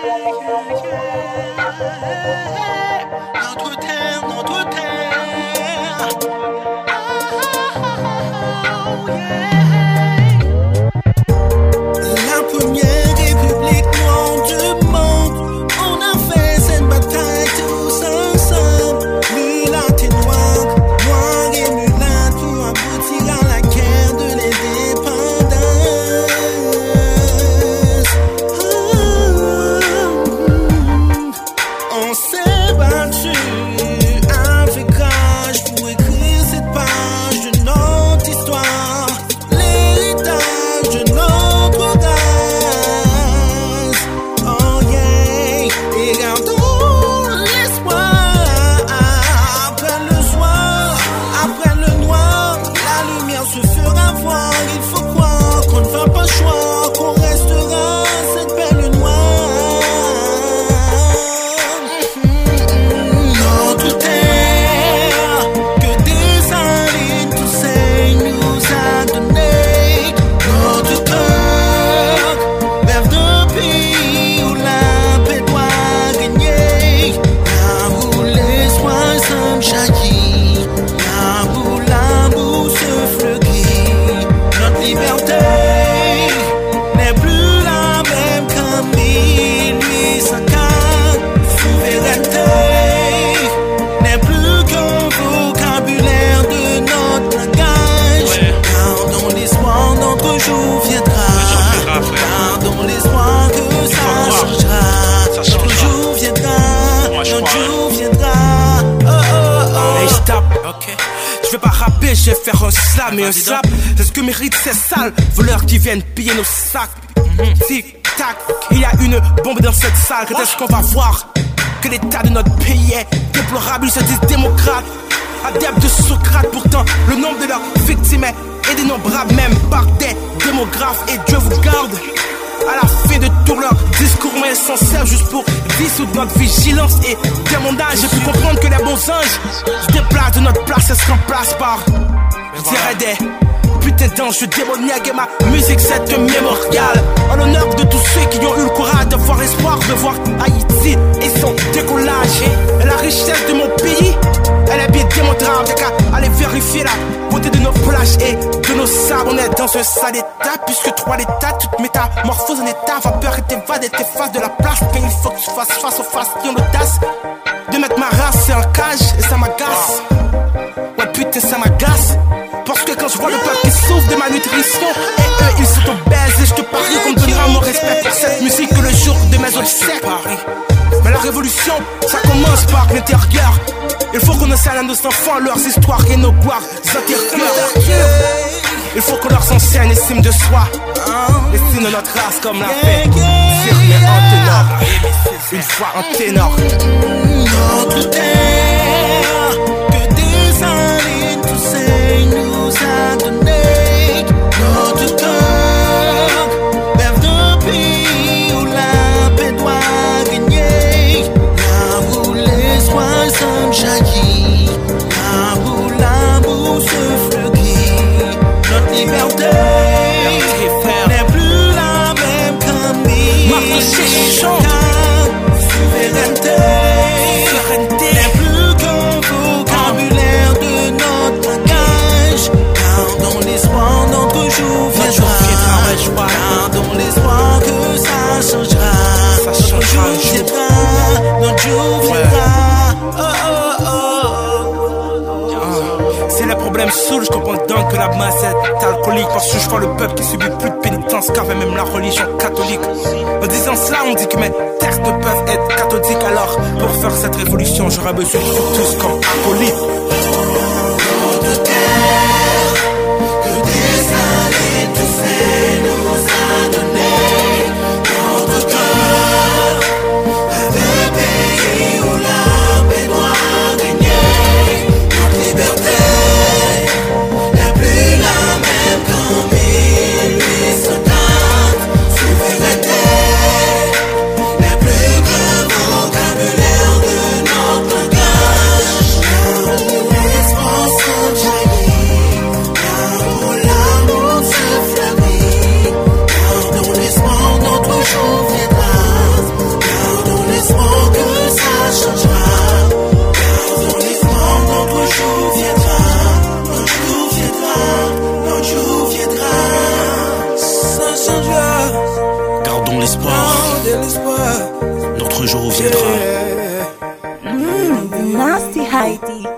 Notre terre, notre terre. La première république noire du monde. On a fait cette bataille tous ensemble. Mulâtre et noir, noir et mulâtre, pour aboutir à la guerre de l'indépendance. On s'est battu avec rage pour écrire cette page de notre histoire, l'héritage de notre race. Oh yeah, et gardons l'espoir. Après le soir, après le noir, la lumière se fera voir. Il faut croire qu'on ne fera pas le choix, qu'on restera cette belle noire. Notre terre, que des années Toussaint nous a donné. Notre cœur, rêve d'un pays où la paix doit régner. Là où l'espoir semble jaillir, là où l'amour se fleurit. Notre liberté n'est plus la même qu'en 1804. Souveraineté n'est plus qu'un vocabulaire de notre langage. Gardons l'espoir, notre jour viendra. Gardons l'espoir que ça changera. Notre jour viendra, notre jour viendra. Hey stop, ok. Je vais pas rapper, je vais faire un slam et un slap. C'est ce que méritent ces sales voleurs qui viennent piller nos sacs. Tic tac, il y a une bombe dans cette salle. Quand est-ce qu'on va voir que l'état de notre pays est déplorable? Ils se disent démocrates, adeptes de Socrate. Pourtant le nombre de leurs victimes est dénombrable, même par des démographes. Et Dieu vous garde. À la fin de tout leur discours, mais s'en servent juste pour dissoudre notre vigilance et démondage. J'ai pu comprendre que les bons anges se déplacent de notre place et se remplacent par, je dirais, des putains d'anges démoniaques. Et ma musique c'est un mémorial en l'honneur de tous ceux qui ont eu le courage de voir l'espoir de voir Haïti et son décollage. Et la richesse de mon pays, elle est bien démontrable. Y'a qu'à aller vérifier la beauté de nos plages et de nos sables. On est dans un sale état, puisque trois l'état, toute métamorphose en état. Vapeur et t'évades et t'effaces de la place. Quand il faut que tu fasses face aux faces qui ont l'audace de mettre ma race en cage, et ça m'agace. Ouais putain ça m'agace. Parce que quand je vois le peuple qui souffre de malnutrition, et eux ils sont obèses, et je te parie qu'on me donnera mon respect pour cette musique que le jour de mes obsèques. Mais la révolution, ça commence par l'intérieur. Il faut qu'on enseigne à nos enfants leurs histoires et nos gloires intérieures. Il faut qu'on leur enseigne l'estime de soi, l'estime de notre race comme l'a fait Firme en ténor. Une fois en ténor. Notre terre, que des années Toussaint nous a donné. Notre cœur, rêve d'un pays où la paix doit régner. Là où l'espoir semble jaillir, là où l'amour se fleurit. Notre liberté n'est plus la même qu'en 1804. Souveraineté n'est plus qu'un vocabulaire de notre langage. Gardons l'espoir, notre jour viendra. Gardons l'espoir que ça changera. Notre jour viendra, notre jour viendra. C'est le problème soul, je comprends donc que la masse est alcoolique. Parce que je vois le peuple qui subit plus de pénitence qu'avait même la religion catholique. En disant cela, on dit que mes textes peuvent être cathodiques. Alors, pour faire cette révolution, j'aurais besoin de vous tous comme acolytes. Notre terre, que des années Toussaint nous a donné. Notre cœur, un pays où la paix doit régner. Notre liberté n'est plus la même qu'en 1804. Souveraineté n'est plus qu'un vocabulaire de notre langage. Là où l'espoir se jaillit, là où l'amour se fleurit. l'espoir. Notre jour viendra. Nasty Heidi.